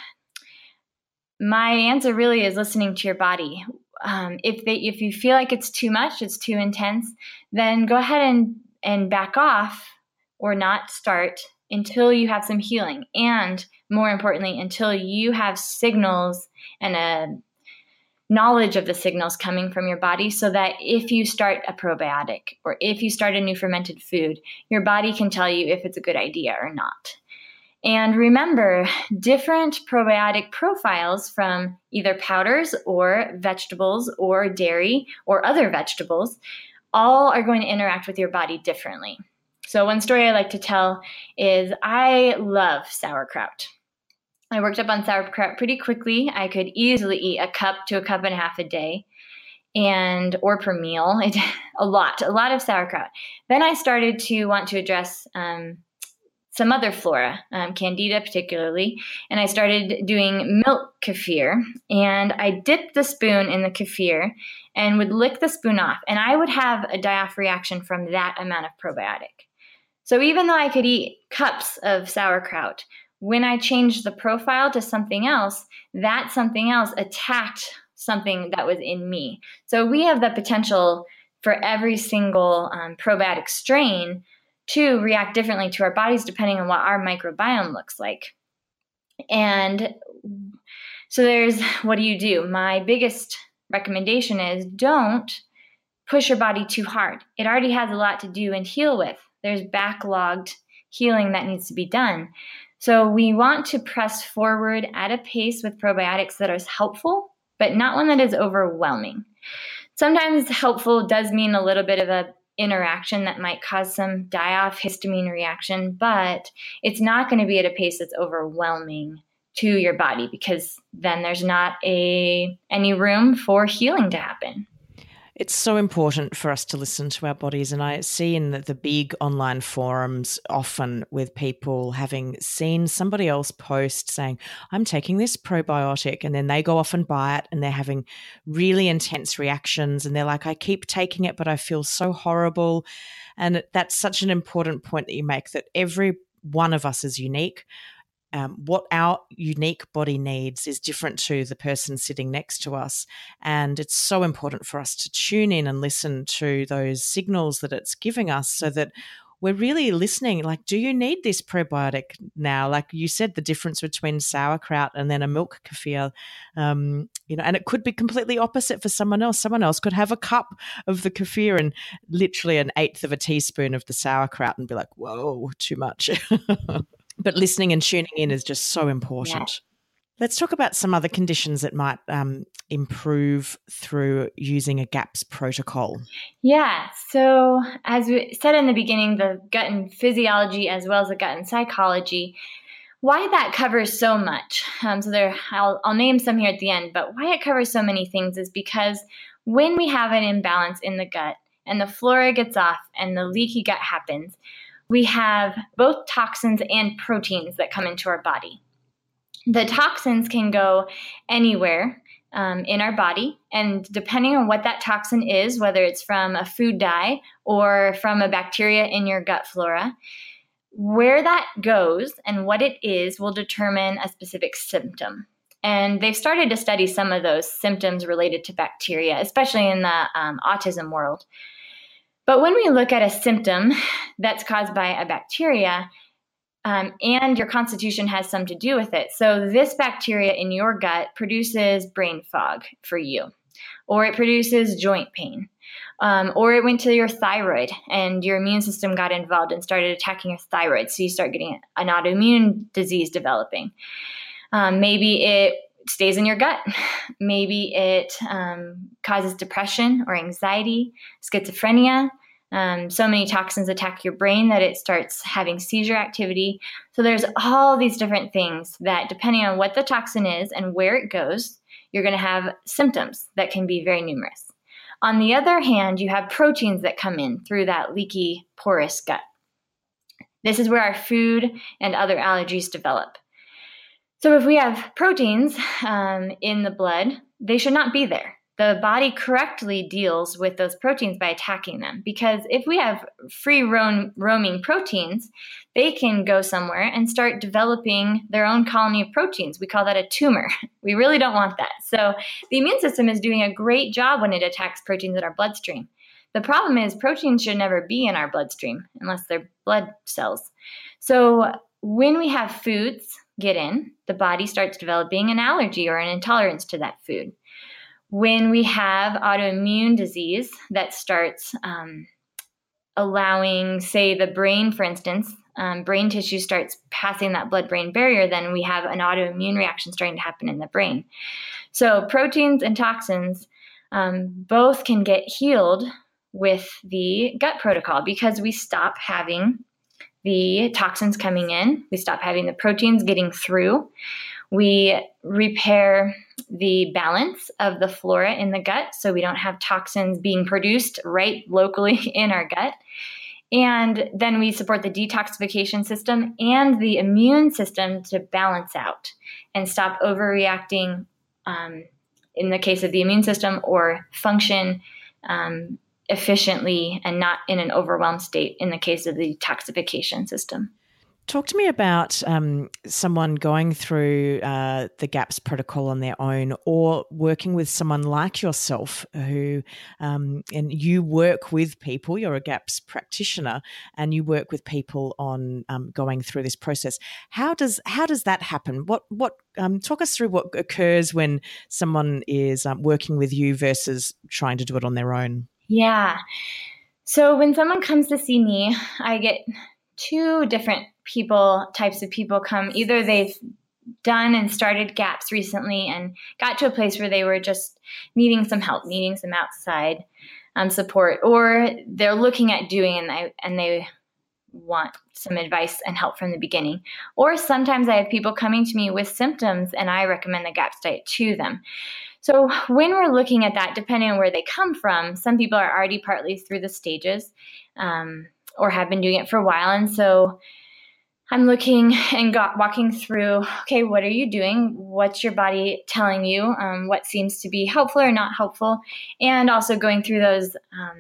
my answer really is listening to your body. If you feel like it's too much, it's too intense, then go ahead and back off or not start until you have some healing. And more importantly, until you have signals and a knowledge of the signals coming from your body, so that if you start a probiotic or if you start a new fermented food, your body can tell you if it's a good idea or not. And remember, different probiotic profiles from either powders or vegetables or dairy or other vegetables all are going to interact with your body differently. So one story I like to tell is I love sauerkraut. I worked up on sauerkraut pretty quickly. I could easily eat a cup to a cup and a half a day, or per meal. A lot of sauerkraut. Then I started to want to address some other flora, candida particularly, and I started doing milk kefir, and I dipped the spoon in the kefir and would lick the spoon off, and I would have a die-off reaction from that amount of probiotic. So even though I could eat cups of sauerkraut, when I changed the profile to something else, that something else attacked something that was in me. So we have the potential for every single probiotic strain to react differently to our bodies depending on what our microbiome looks like. And so what do you do? My biggest recommendation is don't push your body too hard. It already has a lot to do and heal with There's backlogged healing that needs to be done. So we want to press forward at a pace with probiotics that is helpful, but not one that is overwhelming. Sometimes helpful does mean a little bit of a interaction that might cause some die-off histamine reaction, but it's not going to be at a pace that's overwhelming to your body, because then there's not any room for healing to happen. It's so important for us to listen to our bodies. And I see in the big online forums often with people having seen somebody else post saying, I'm taking this probiotic, and then they go off and buy it and they're having really intense reactions. And they're like, I keep taking it, but I feel so horrible. And that's such an important point that you make, that every one of us is unique. What our unique body needs is different to the person sitting next to us. And it's so important for us to tune in and listen to those signals that it's giving us, so that we're really listening. Like, do you need this probiotic now? Like you said, the difference between sauerkraut and then a milk kefir, and it could be completely opposite for someone else. Someone else could have a cup of the kefir and literally an eighth of a teaspoon of the sauerkraut and be like, whoa, too much. But listening and tuning in is just so important. Yeah. Let's talk about some other conditions that might improve through using a GAPS protocol. Yeah. So as we said in the beginning, the gut and physiology as well as the gut and psychology, why that covers so much. I'll name some here at the end, but why it covers so many things is because when we have an imbalance in the gut and the flora gets off and the leaky gut happens, we have both toxins and proteins that come into our body. The toxins can go anywhere in our body, and depending on what that toxin is, whether it's from a food dye or from a bacteria in your gut flora, where that goes and what it is will determine a specific symptom. And they've started to study some of those symptoms related to bacteria, especially in the autism world. But when we look at a symptom that's caused by a bacteria, and your constitution has some to do with it. So this bacteria in your gut produces brain fog for you, or it produces joint pain, or it went to your thyroid and your immune system got involved and started attacking your thyroid. So you start getting an autoimmune disease developing. Maybe it stays in your gut. Maybe it causes depression or anxiety, schizophrenia. So many toxins attack your brain that it starts having seizure activity. So there's all these different things that, depending on what the toxin is and where it goes, you're going to have symptoms that can be very numerous. On the other hand, you have proteins that come in through that leaky, porous gut. This is where our food and other allergies develop. So if we have proteins in the blood, they should not be there. The body correctly deals with those proteins by attacking them, because if we have free roaming proteins, they can go somewhere and start developing their own colony of proteins. We call that a tumor. We really don't want that. So the immune system is doing a great job when it attacks proteins in our bloodstream. The problem is proteins should never be in our bloodstream unless they're blood cells. So when we have foods get in, the body starts developing an allergy or an intolerance to that food. When we have autoimmune disease that starts allowing, say, the brain, for instance, brain tissue starts passing that blood-brain barrier, then we have an autoimmune reaction starting to happen in the brain. So proteins and toxins both can get healed with the gut protocol, because we stop having the toxins coming in, we stop having the proteins getting through, we repair the balance of the flora in the gut so we don't have toxins being produced right locally in our gut. And then we support the detoxification system and the immune system to balance out and stop overreacting in the case of the immune system, or function efficiently and not in an overwhelmed state in the case of the detoxification system. Talk to me about someone going through the GAPS protocol on their own, or working with someone like yourself who, and you work with people, you're a GAPS practitioner and you work with people on going through this process. How does that happen? Talk us through what occurs when someone is working with you versus trying to do it on their own. Yeah. So when someone comes to see me, I get two different types of people come. Either they've done and started GAPS recently and got to a place where they were just needing some help, needing some outside support, or they're looking at doing and they want some advice and help from the beginning. Or sometimes I have people coming to me with symptoms and I recommend the GAPS diet to them. So when we're looking at that, depending on where they come from, some people are already partly through the stages or have been doing it for a while. And so I'm looking and walking through, okay, what are you doing? What's your body telling you? What seems to be helpful or not helpful? And also going through those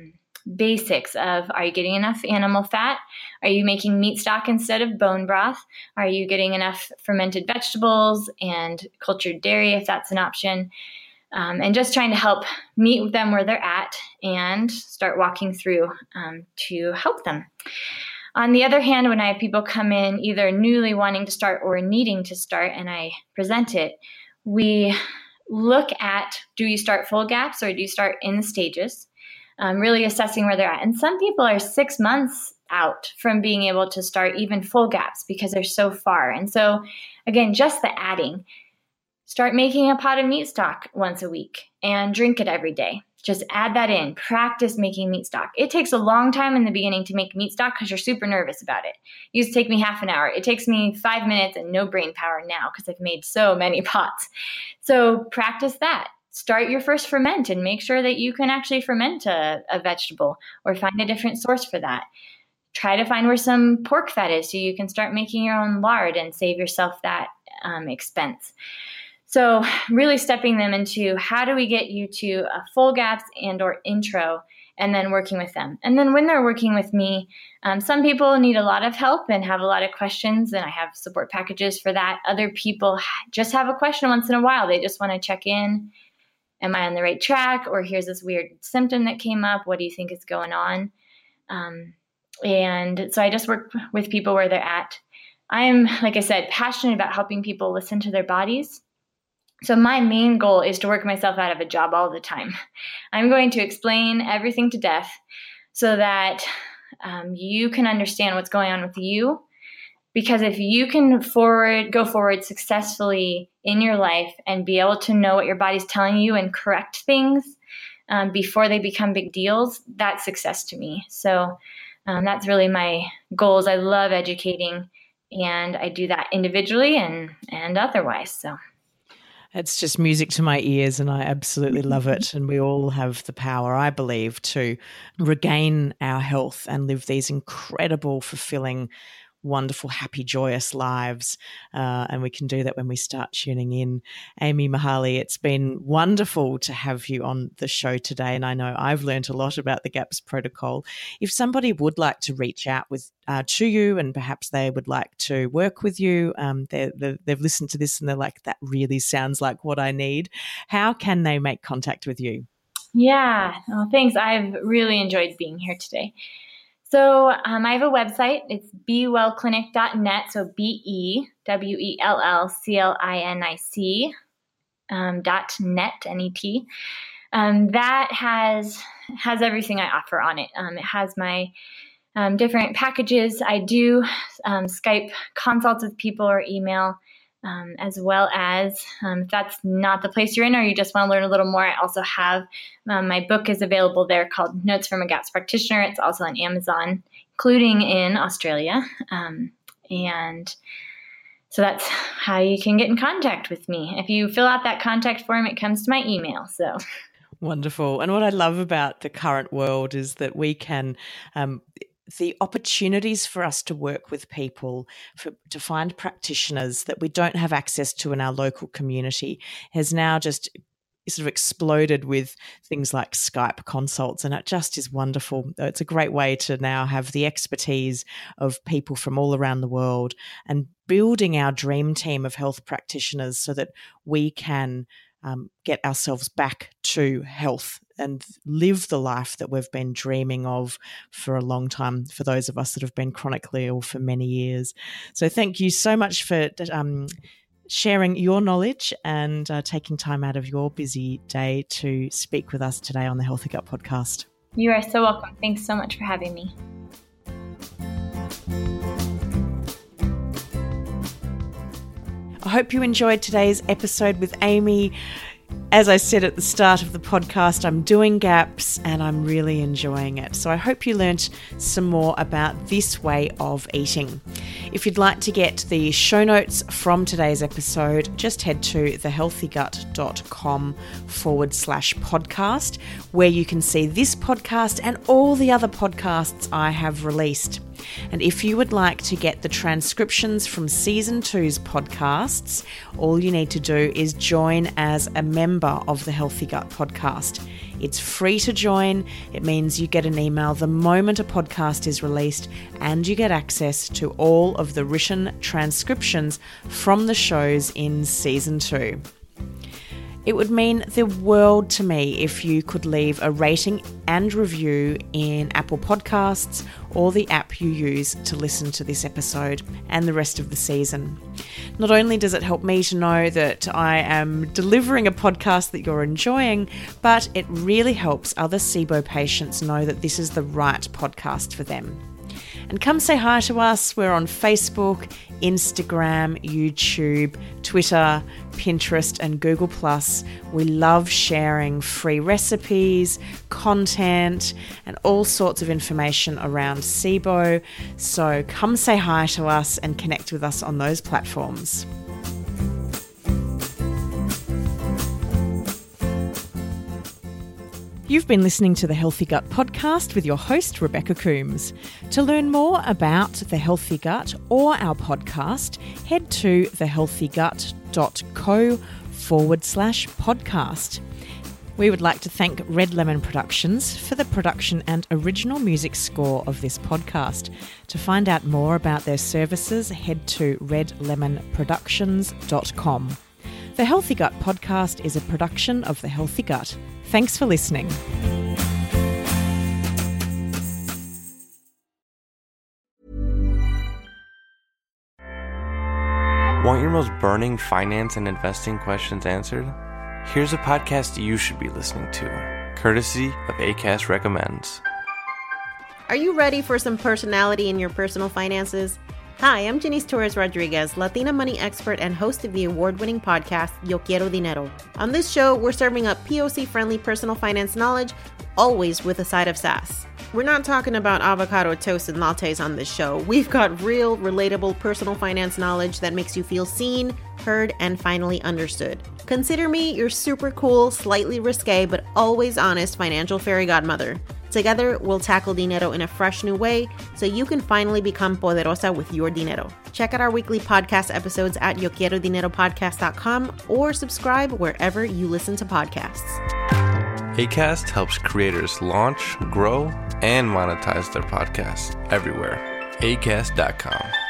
basics of, are you getting enough animal fat? Are you making meat stock instead of bone broth? Are you getting enough fermented vegetables and cultured dairy if that's an option? And just trying to help meet them where they're at and start walking through to help them. On the other hand, when I have people come in either newly wanting to start or needing to start and I present it, we look at, do you start full GAPS or do you start in the stages? Really assessing where they're at. And some people are 6 months out from being able to start even full GAPS because they're so far. And so again, just the adding. Start making a pot of meat stock once a week and drink it every day. Just add that in. Practice making meat stock. It takes a long time in the beginning to make meat stock because you're super nervous about it. It used to take me half an hour. It takes me 5 minutes and no brain power now because I've made so many pots. So practice that. Start your first ferment and make sure that you can actually ferment a vegetable or find a different source for that. Try to find where some pork fat is so you can start making your own lard and save yourself that expense. So really stepping them into how do we get you to a full GAPS and or intro, and then working with them. And then when they're working with me, some people need a lot of help and have a lot of questions, and I have support packages for that. Other people just have a question once in a while. They just want to check in. Am I on the right track? Or here's this weird symptom that came up. What do you think is going on? And so I just work with people where they're at. I am, like I said, passionate about helping people listen to their bodies. So my main goal is to work myself out of a job all the time. I'm going to explain everything to death so that you can understand what's going on with you. Because if you can go forward successfully in your life and be able to know what your body's telling you and correct things before they become big deals, that's success to me. So that's really my goals. I love educating, and I do that individually and otherwise. So. It's just music to my ears, and I absolutely love it. And we all have the power, I believe, to regain our health and live these incredible, fulfilling, wonderful, happy, joyous lives. And we can do that when we start tuning in. Amy Mihaly, it's been wonderful to have you on the show today. And I know I've learned a lot about the GAPS protocol. If somebody would like to reach out to you and perhaps they would like to work with you, they've listened to this and they're like, that really sounds like what I need. How can they make contact with you? Yeah, well, thanks. I've really enjoyed being here today. So I have a website. It's bewellclinic.net. So BEWELLCLINIC .net, N-E-T. That has everything I offer on it. It has my different packages. I do Skype consults with people or email, as well as if that's not the place you're in or you just want to learn a little more, I also have my book is available there called Notes from a GAPS Practitioner. It's also on Amazon, including in Australia. And so that's how you can get in contact with me. If you fill out that contact form, it comes to my email. So wonderful. And what I love about the current world is that we can the opportunities for us to work with people, to find practitioners that we don't have access to in our local community has now just sort of exploded with things like Skype consults, and it just is wonderful. It's a great way to now have the expertise of people from all around the world and building our dream team of health practitioners so that we can get ourselves back to health and live the life that we've been dreaming of for a long time, for those of us that have been chronically ill for many years. So thank you so much for sharing your knowledge and taking time out of your busy day to speak with us today on the Healthy Gut Podcast. You are so welcome. Thanks so much for having me. I hope you enjoyed today's episode with Amy. As I said at the start of the podcast, I'm doing GAPS and I'm really enjoying it. So I hope you learnt some more about this way of eating. If you'd like to get the show notes from today's episode, just head to thehealthygut.com/podcast, where you can see this podcast and all the other podcasts I have released. And if you would like to get the transcriptions from Season 2's podcasts, all you need to do is join as a member of the Healthy Gut podcast. It's free to join. It means you get an email the moment a podcast is released, and you get access to all of the written transcriptions from the shows in Season 2. It would mean the world to me if you could leave a rating and review in Apple Podcasts or the app you use to listen to this episode and the rest of the season. Not only does it help me to know that I am delivering a podcast that you're enjoying, but it really helps other SIBO patients know that this is the right podcast for them. And come say hi to us. We're on Facebook, Instagram, YouTube, Twitter, Pinterest, and Google+. We love sharing free recipes, content, and all sorts of information around SIBO. So come say hi to us and connect with us on those platforms. You've been listening to the Healthy Gut podcast with your host, Rebecca Coombs. To learn more about the Healthy Gut or our podcast, head to thehealthygut.co/podcast. We would like to thank Red Lemon Productions for the production and original music score of this podcast. To find out more about their services, head to redlemonproductions.com. The Healthy Gut podcast is a production of The Healthy Gut. Thanks for listening. Want your most burning finance and investing questions answered? Here's a podcast you should be listening to, courtesy of Acast Recommends. Are you ready for some personality in your personal finances? Hi, I'm Janice Torres Rodriguez, Latina money expert and host of the award-winning podcast, Yo Quiero Dinero. On this show, we're serving up POC-friendly personal finance knowledge, always with a side of sass. We're not talking about avocado toast and lattes on this show. We've got real, relatable personal finance knowledge that makes you feel seen, heard, and finally understood. Consider me your super cool, slightly risque, but always honest financial fairy godmother. Together, we'll tackle dinero in a fresh new way so you can finally become poderosa with your dinero. Check out our weekly podcast episodes at yoquierodineropodcast.com or subscribe wherever you listen to podcasts. Acast helps creators launch, grow, and monetize their podcasts everywhere. Acast.com.